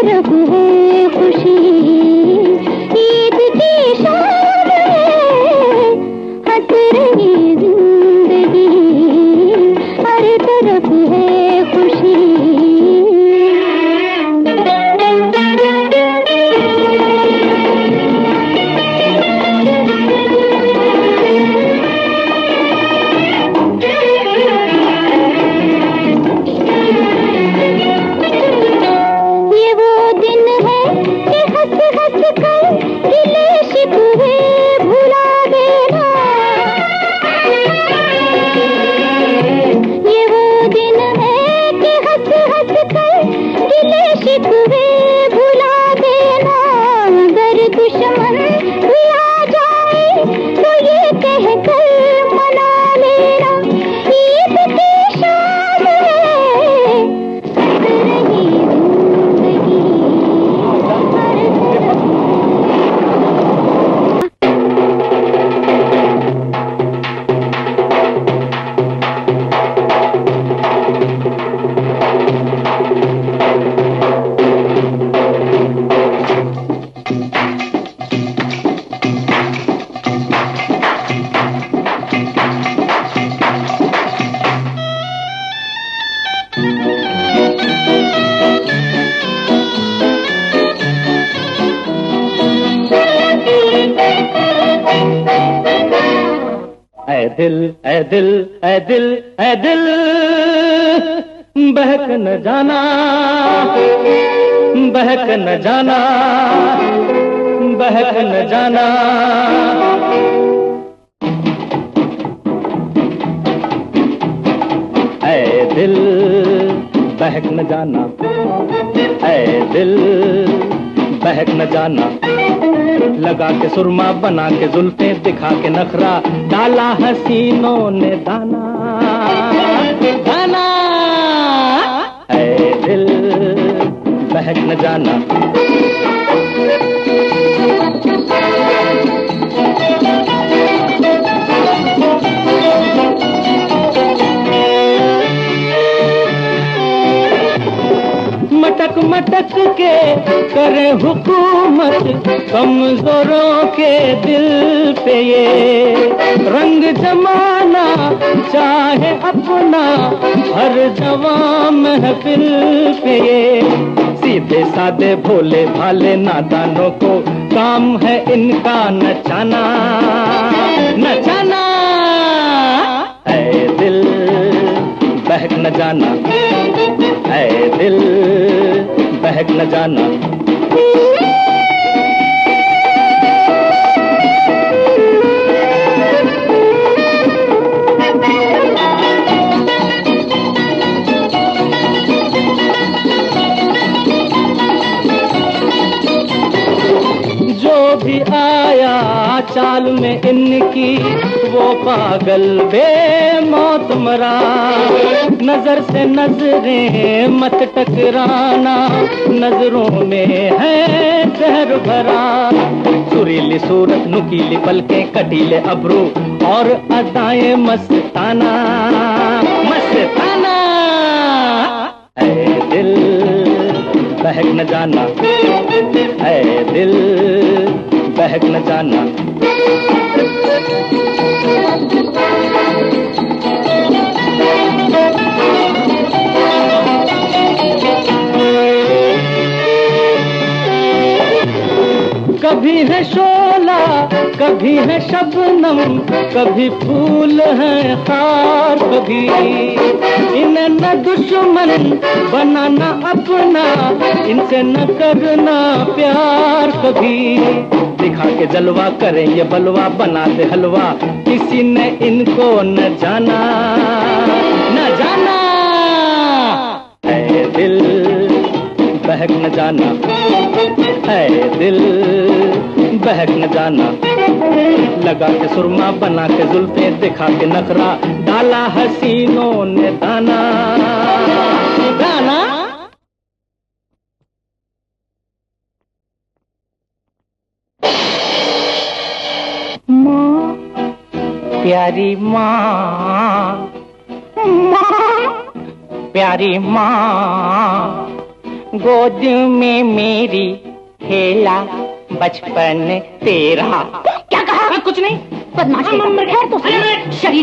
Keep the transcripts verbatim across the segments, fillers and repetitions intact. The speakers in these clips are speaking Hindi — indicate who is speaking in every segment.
Speaker 1: तरफ है खुशी, ईद की शाम है, हंस रही जिंदगी, हर तरफ है खुशी।
Speaker 2: ऐ दिल ऐ दिल ऐ दिल ऐ दिल बहक न जाना, बहक न जाना, बहक न जाना। ऐ दिल बहक न जाना, ऐ दिल बहक न जाना। लगा के सुरमा बना के जुल्फे दिखा के नखरा डाला हसीनों ने दाना, दाना। ऐ दिल बहक न जाना। मटक मटक के करे हुकूमत कमजोरों के दिल पे, ये रंग जमाना चाहे अपना हर जवां महफिल पे। ये सीधे सादे भोले भाले नादानों को काम है इनका नचाना, नचाना। ऐ दिल बहक न जाना, ऐ दिल बहक न जाना। जो भी आया चाल में इनकी वो पागल बेमौत मरा। नजर से नजरें मत टकराना, नजरों में है जहर भरा। सुरीली सूरत नुकीली पलकें कटीले अब्रू और अदाएं मस्ताना, मस्ताना। ऐ दिल बहक न जाना, ऐ दिल बहक न जाना। कभी है शोला कभी है शबनम, कभी फूल है खार, कभी इन्हें न दुश्मन बनाना अपना, इनसे न करना प्यार। कभी दिखा के जलवा करें ये बलवा, बना दे हलवा, किसी ने इनको न जाना, न जाना। ऐ दिल बहक न जाना, ऐ दिल बहक न जाना। लगा के सुरमा बना के जुल्फे दिखा के नखरा डाला हसीनों ने दाना, दाना।
Speaker 3: माँ प्यारी माँ, माँ प्यारी माँ, गोद में मेरी खेला बचपन तेरा।
Speaker 4: क्या कहा?
Speaker 3: कुछ नहीं।
Speaker 4: बदमाश है तो शरीर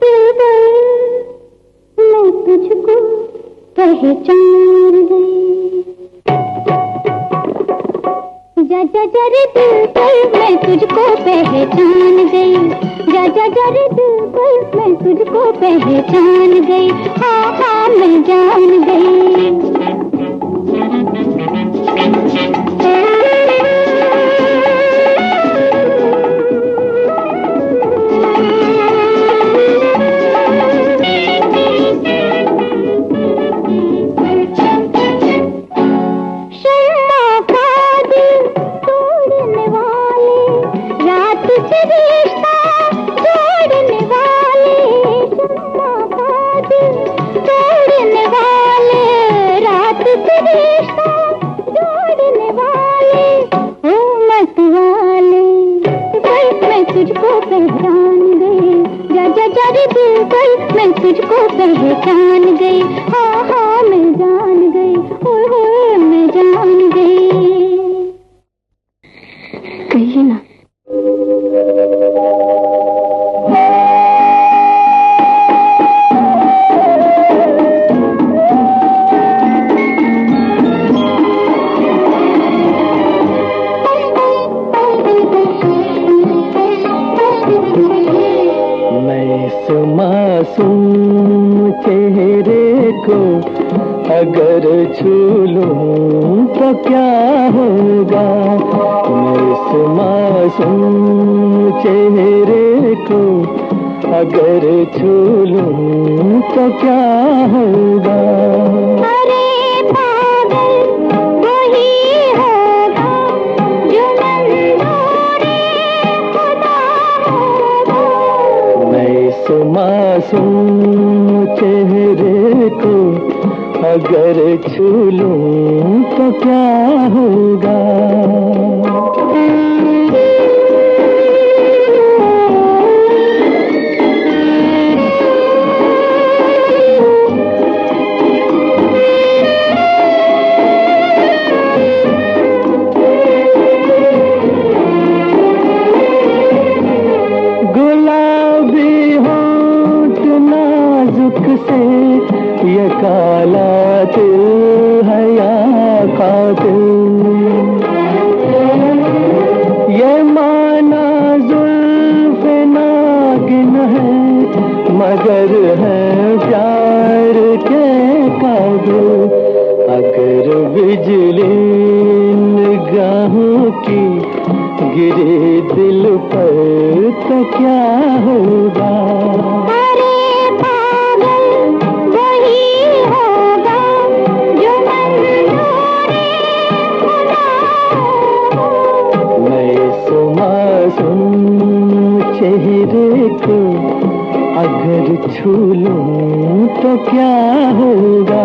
Speaker 1: पहचान गई। जा रे दिल पर मैं तुझको पहचान गई, जा जा जा रे दिल पर मैं तुझको पहचान गई, हाँ हाँ मैं जान गई। तुझको पहचान गई, हाँ हाँ मैं जान गई, ओए ओए मैं जान गई। कहिए ना।
Speaker 2: मासूम चेहरे को अगर छू लूं तो क्या होगा, मैं इस मासूम चेहरे को अगर छू लूं तो क्या होगा।
Speaker 1: अरे पागल वही होगा जो मंजूरे खुदा होगा,
Speaker 2: मैं इस मासूम चेहरे को अगर छू लूं तो क्या होगा। ये काला दिल है या कातिल, ये माना जुल्फ़े नागिन है मगर है प्यार के काबिल। अगर बिजली निगाहों की गिरे दिल पर तो क्या होगा। चेहरे को अगर छू लूं तो क्या होगा।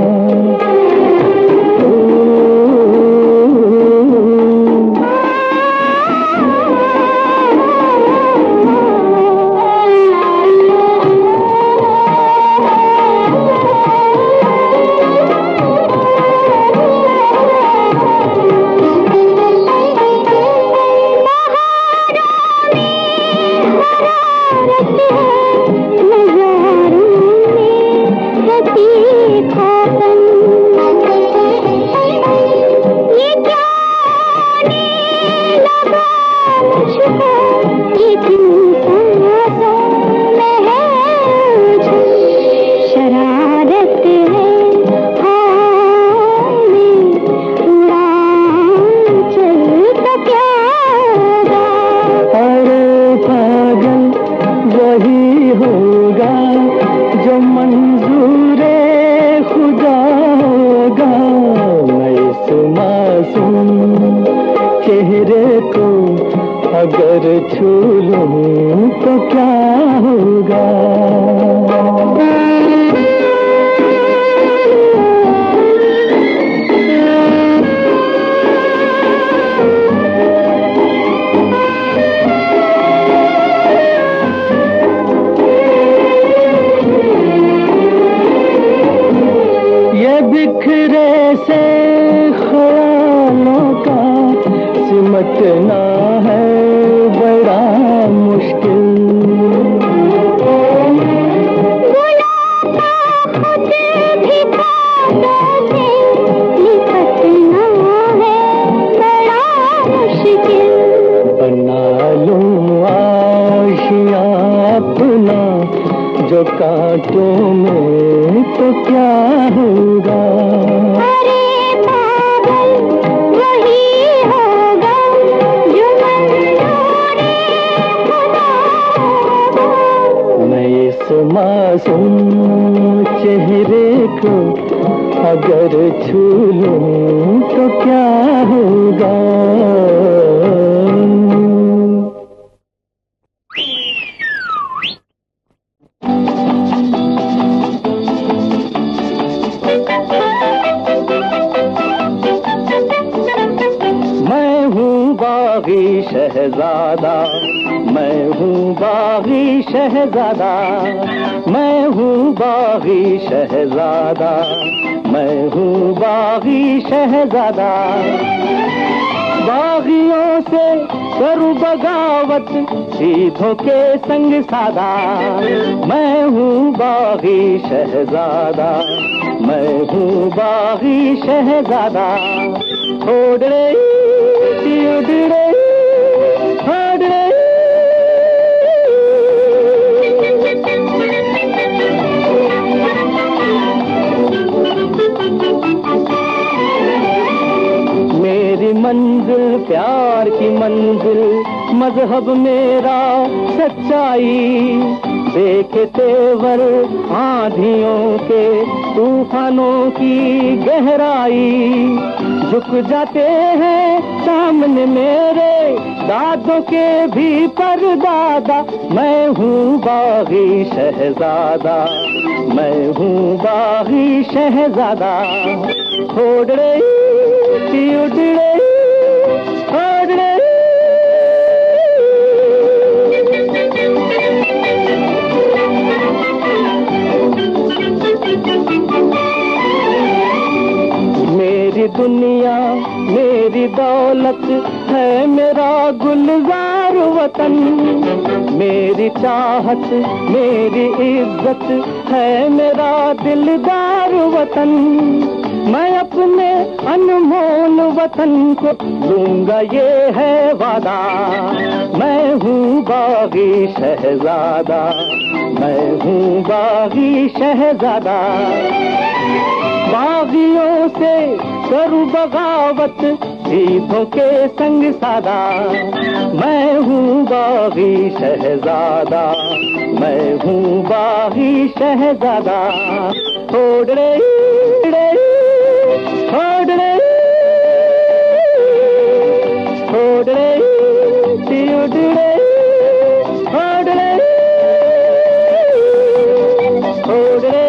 Speaker 2: चेहरे को अगर छू लूं तो क्या होगा। ये बिखरे से ख्यालों का सिमटना है बड़ा मुश्किल। खुद भी अगर छू लूं तो क्या होगा। मैं हूँ बागी शहजादा, मैं हूँ बागी शहजादा, मैं हूँ बागी शहजादा, मैं हूँ बागी शहजादा। बागियों से करूँ बगावत, सीधों के संग सादा। मैं हूँ बागी शहजादा, मैं हूँ बागी शहजादा। ओडरे उडरे ओडरे मेरी मंजिल प्यार की मंजिल, मजहब मेरा सच्चाई। देखे तेवर आंधियों के, तूफानों की गहराई। झुक जाते हैं सामने मेरे, दादों के भी परदादा। मैं हूँ बागी शहजादा, मैं हूँ बागी शहजादा। ओडरे उडरे ओडरे मेरी दुनिया मेरी दौलत है मेरा गुलजार वतन। मेरी चाहत मेरी इज्जत है मेरा दिलदार वतन। मैं अपने अनमोल वतन को लूंगा ये है वादा। मैं हूँ बागी शहजादा, मैं हूँ बागी शहजादा। बागियों से करूँ बगावत, सीधों के संग सादा। मैं हूँ बागी शहजादा, मैं हूँ बागी शहजादा। ओडरे ओडरे ओडरे ओडरे ओडरे ओडरे ओडरे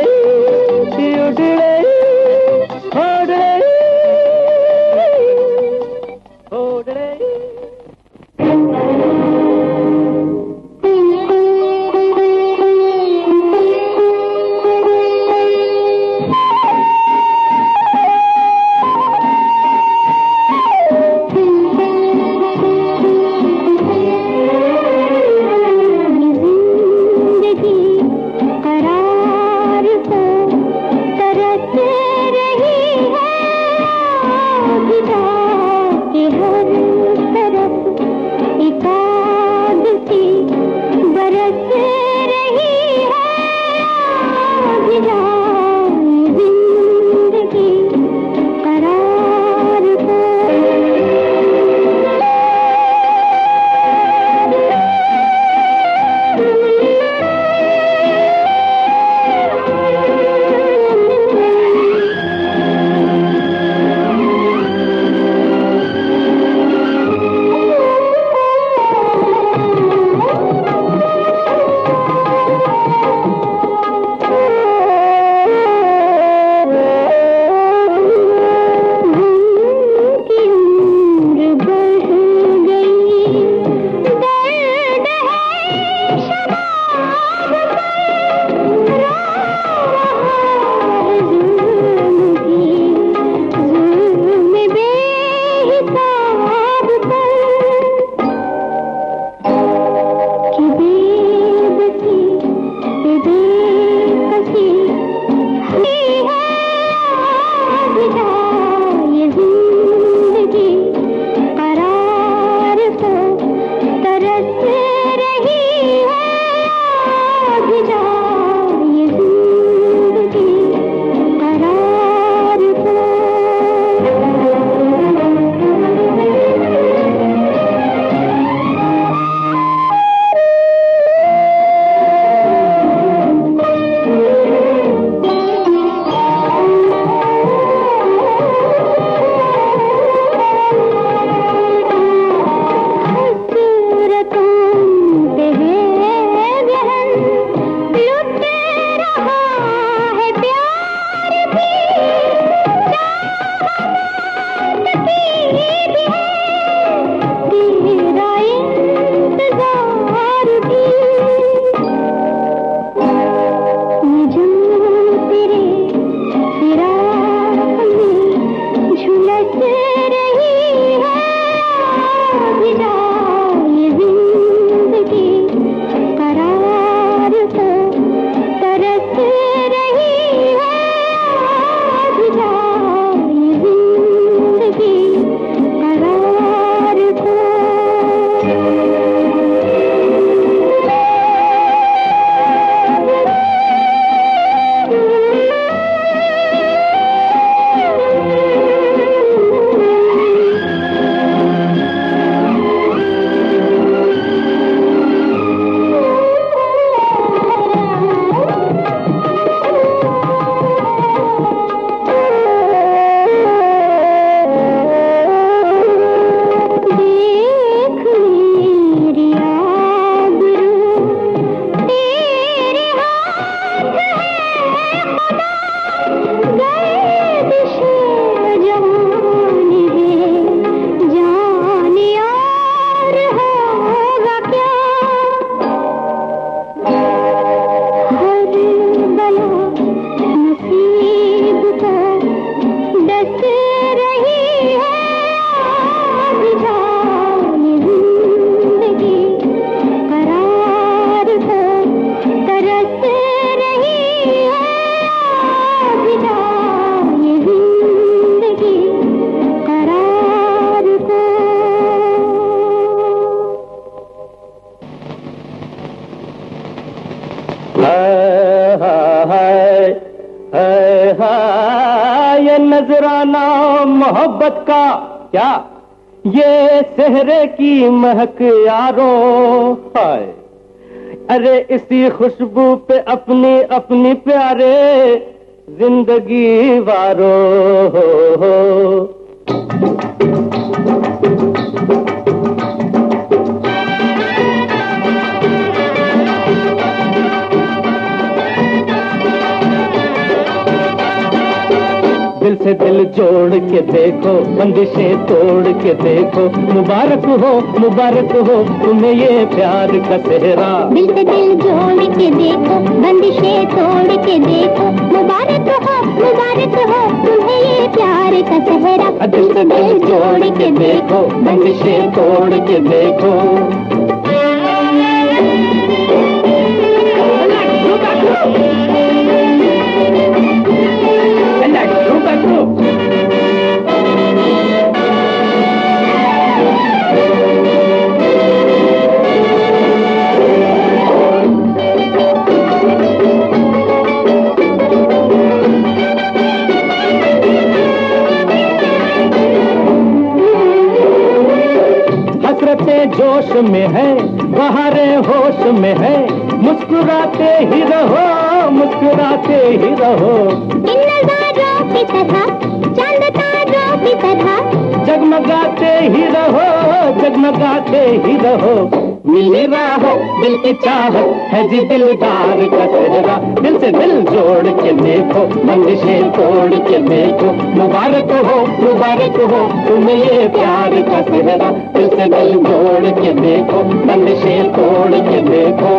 Speaker 2: नजराना मोहब्बत का क्या ये सेहरे की महक यारो हाय। अरे इसी खुशबू पे अपनी अपनी प्यारे जिंदगी वारो हो, हो। दिल से दिल जोड़ के देखो, बंदिशें तोड़ के देखो, मुबारक हो मुबारक हो तुम्हें ये प्यार का सेहरा।
Speaker 1: दिल से दिल जोड़ के देखो, बंदिशें तोड़ के देखो, मुबारक हो मुबारक हो तुम्हें ये प्यार का सेहरा।
Speaker 2: दिल से दिल जोड़ के देखो, बंदिशें तोड़ के देखो। जोश में है बहारें होश में है, मुस्कुराते ही रहो मुस्कुराते ही रहो।
Speaker 1: इन नज़ारों की तरह चांद तारों की तरह
Speaker 2: जगमगाते ही रहो जगमगाते ही रहो। मिली राहो दिल की चाहत है जी दिलदार का सेहरा। दिल से दिल जोड़ के देखो, बंदिशें तोड़ के देखो, मुबारक हो मुबारक हो तुम्हें ये प्यार का सेहरा। दिल से दिल जोड़ के देखो, बंदिशें तोड़ के देखो।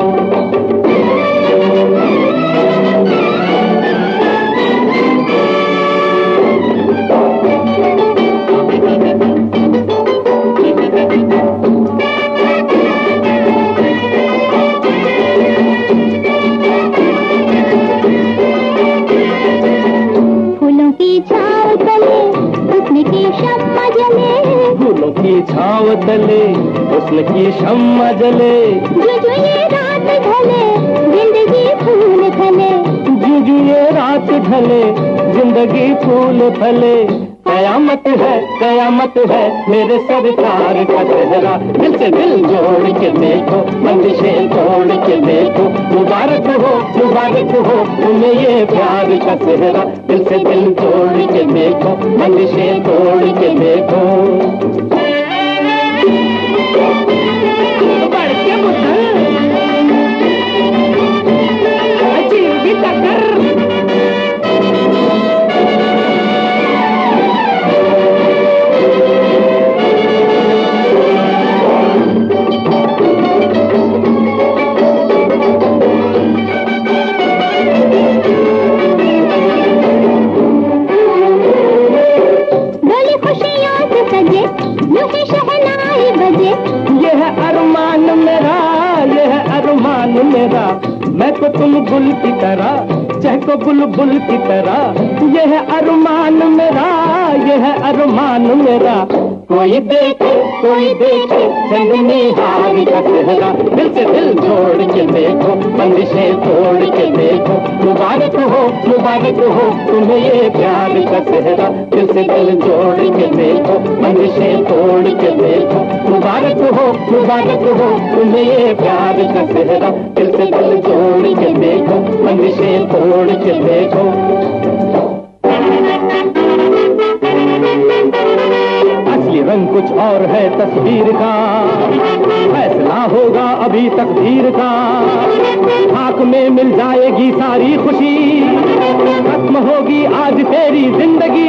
Speaker 2: की छाव तले हुस्न की शम्मा जले,
Speaker 1: जो जो ये रात ढले जिंदगी फूल फले,
Speaker 2: जो जो ये रात ढले जिंदगी फूल फले। कयामत है कयामत है मेरे सरकार का सेहरा। दिल से दिल जोड़ के देखो, बंदिशें तोड़ के देखो, मुबारक हो मुबारक हो तुम्हें ये प्यार का सेहरा। दिल से दिल जोड़ के देखो, बंदिशें तोड़ के देखो। मेरा मैं तो तुम गुल की तरह चहको बुलबुल की तरह, ये है अरमान मेरा ये है अरमान मेरा। कोई देखे कोई देखे चंदनी हार का सेहरा। दिल से दिल जोड़ के देखो, बंदिशें तोड़ के देखो, मुबारक हो मुबारक हो तुम्हें ये प्यार का सेहरा। दिल से दिल जोड़ के देखो, बंदिशें तोड़ के देखो, मुबारक हो मुबारक हो तुम्हें ये प्यार का सेहरा। दिल से दिल जोड़ के देखो, बंदिशें तोड़ के देखो। असली रंग कुछ और है तस्वीर का, फैसला होगा अभी तकदीर का। खाक में मिल जाएगी सारी खुशी, खत्म होगी आज तेरी जिंदगी।